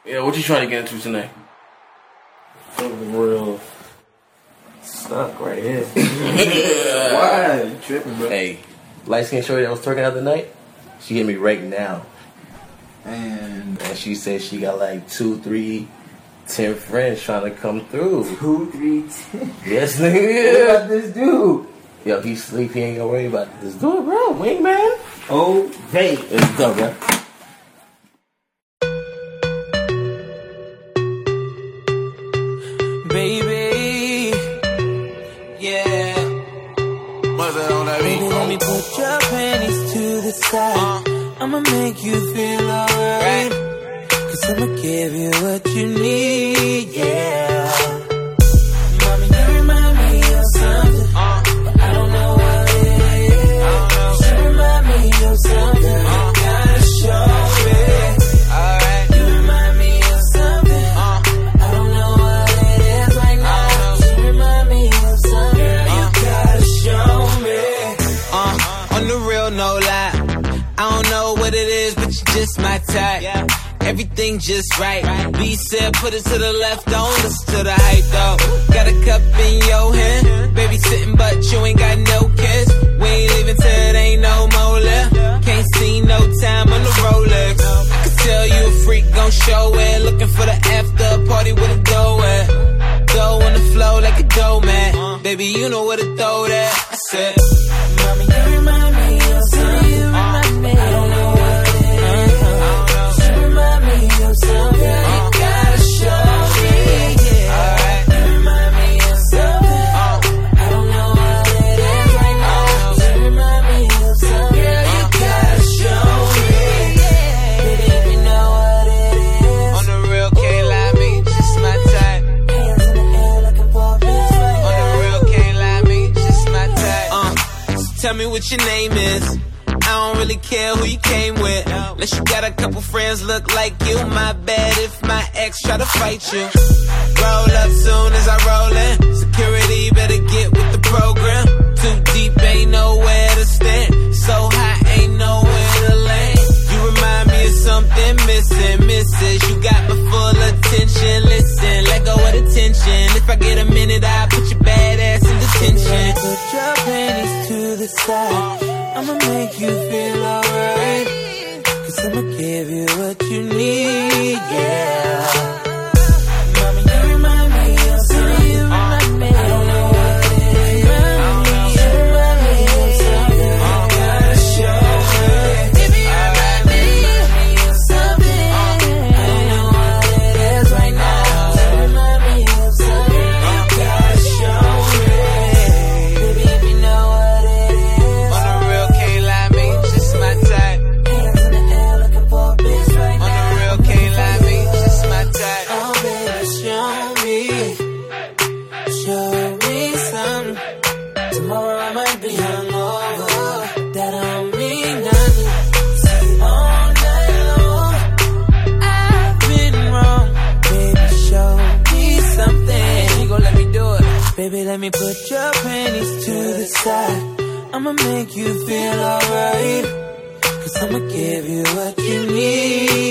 Yeah, what you trying to get into tonight? Something real stuck right here. Why? You tripping, bro? Hey, light skin shorty that was twerking the other night, she hit me right now. And she said she got like 2, 3, 10 friends trying to come through. 2, 3, 10? Yes, nigga. What about this dude? Yo, he sleep, he ain't gonna worry about this. Do it, bro. Wingman. Oh, hey. Let's go, bro. Baby, yeah. What's that on that beat? Baby, let me put your panties to the side. I'ma make you feel alright. Cause I'ma give you what you need, yeah. Mommy, you remind me of something, but I don't know what it is. You remind me of something, you gotta show me. Alright. You remind me of something, but I don't know what it is right now. You remind me of something, you gotta show me. On the real, no lie. I don't know what it is, but you're just my type. Yeah. Everything just right. B said put it to the left, don't listen to the hype though. Got a cup in your hand, baby sitting but you ain't got no kiss. We ain't leaving till it ain't no more left. Can't see no time on the Rolex. I can tell you a freak gon' show it. Looking for the after party with a dough at. Dough on the flow like a dough man. Baby you know where to throw that. I said, mommy you remind me of something. You remind me. I don't know what it is. You remind me of something. You gotta show me. Alright. You remind me of something. I don't know what it is right now. You remind me of something. Girl, you gotta show me. Baby, if you know what it is. On the real, can't lie, me just my type. Hands in the air looking for a bitch right now. On the real, can't lie, me just my type. So tell me what your name is. I don't really care who you came with. Unless you got a couple friends look like you. My bad if my ex try to fight you. Roll up soon as I roll in. Security better get with the program. Too deep, ain't nowhere to stand. So high, ain't nowhere to land. You remind me of something missing, missus. You got my full attention. Listen, let go of the tension. If I get a minute, I'll put your bad ass in detention. Put your panties to the side. I'ma make you feel alright. Cause I'ma give you what you need, yeah. Mommy, you remind me of something. You remind me. I don't know what it is. You remind me of something. You gotta show me. Baby, you remind me of something. I don't know what it is right now. You remind me of something. You gotta show me. Baby, if you know what it is. On the real, can't lie, me just my type. Hands in the air looking for a bitch right now. On the real, can't lie, me just my type. Oh baby, show me something. Tomorrow I might be hungover. That don't mean nothing. See all night long, I've been wrong. Baby, show me something. You gon' let me do it. Baby, let me put your panties to the side. I'ma make you feel alright. Cause I'ma give you what you need.